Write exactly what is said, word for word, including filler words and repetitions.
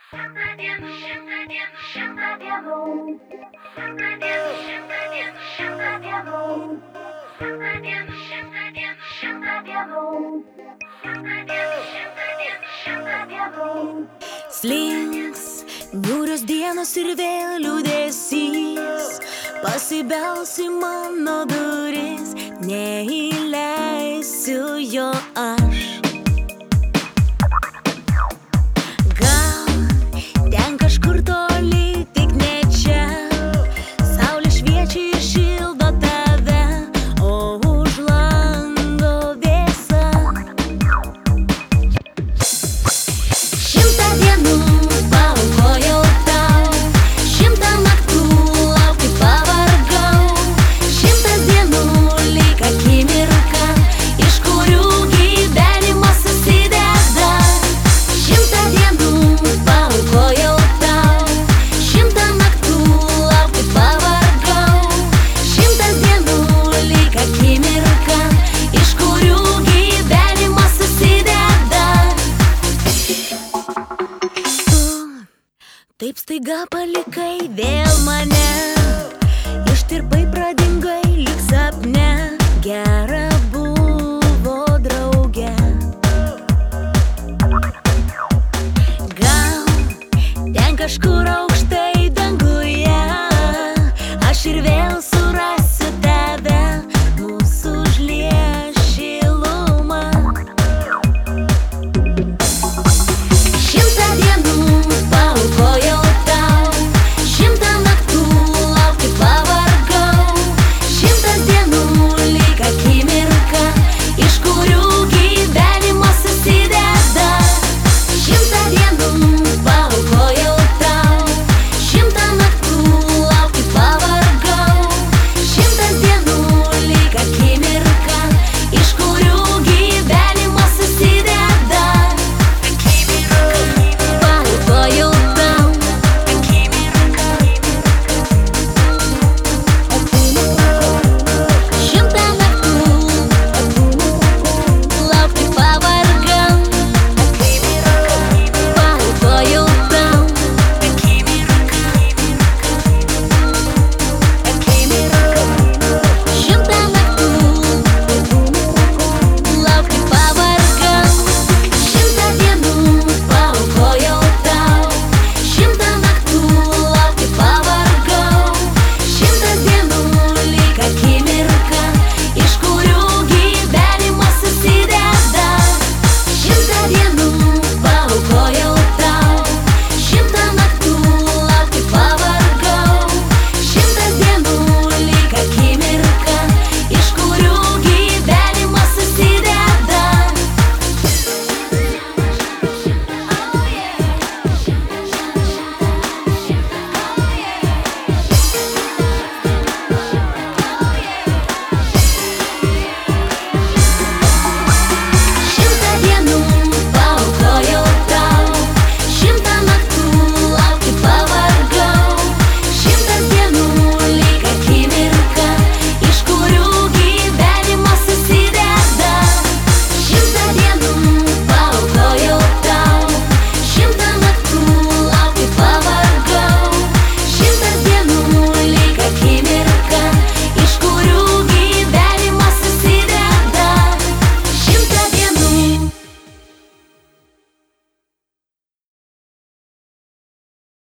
Šimtą dienų, šimtą dienų, šimtą dienų. Šimtą dienų, šimtą dienų, šimtą dienų. Šimtą dienų, šimtą dienų, šimtą dienų. Šimtą dienų, šimtą dienų, šimtą dienų. Slinks niūrios dienos ir vėl liūdesys, pasibels į mano duris, neįleisiu jo aš. Gal ten kažkur toli, tik ne čia, saulė šviečia ir šildo tave, o už lango vėsa. Šimtą dienų paaukojau tau, šimtą naktų laukti pavargau, šimtas dienų lyg akimirka, iš kurių gyvenimas susideda. Šimtą dienų paaukojau tau, šimtą naktų laukti pavargau, šimtas dienų lyg akimirka, iš kurių gyvenimas susideda. Taip staiga palikai vėl mane, ištirpai pradingai lyg sapne, gera buvo drauge. Gal ten kažkur aukštai danguje aš ir vėl